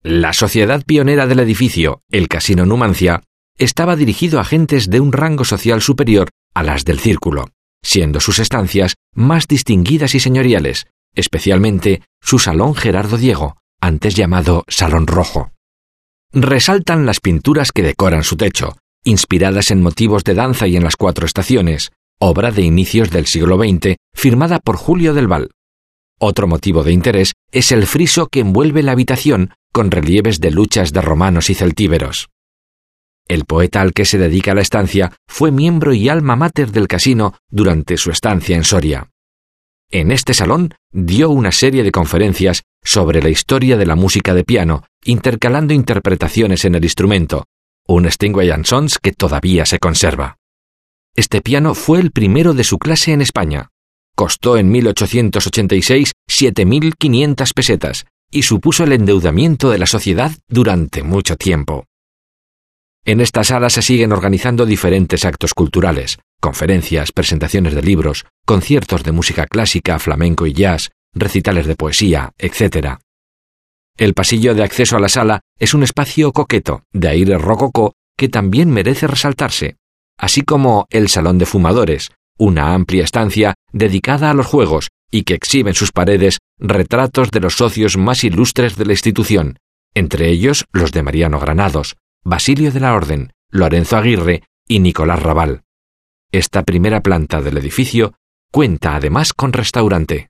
La sociedad pionera del edificio, el Casino Numancia, estaba dirigido a gentes de un rango social superior a las del círculo, siendo sus estancias más distinguidas y señoriales, especialmente su Salón Gerardo Diego, antes llamado Salón Rojo. Resaltan las pinturas que decoran su techo, inspiradas en motivos de danza y en las 4 estaciones, obra de inicios del siglo XX, firmada por Julio del Val. Otro motivo de interés es el friso que envuelve la habitación con relieves de luchas de romanos y celtíberos. El poeta al que se dedica la estancia fue miembro y alma mater del casino durante su estancia en Soria. En este salón dio una serie de conferencias sobre la historia de la música de piano, intercalando interpretaciones en el instrumento, un Steinway & Sons que todavía se conserva. Este piano fue el primero de su clase en España. Costó en 1886 7.500 pesetas y supuso el endeudamiento de la sociedad durante mucho tiempo. En esta sala se siguen organizando diferentes actos culturales, conferencias, presentaciones de libros, conciertos de música clásica, flamenco y jazz, recitales de poesía, etc. El pasillo de acceso a la sala es un espacio coqueto, de aire rococó, que también merece resaltarse, así como el Salón de Fumadores, una amplia estancia dedicada a los juegos y que exhibe en sus paredes retratos de los socios más ilustres de la institución, entre ellos los de Mariano Granados, Basilio de la Orden, Lorenzo Aguirre y Nicolás Raval. Esta primera planta del edificio cuenta además con restaurante.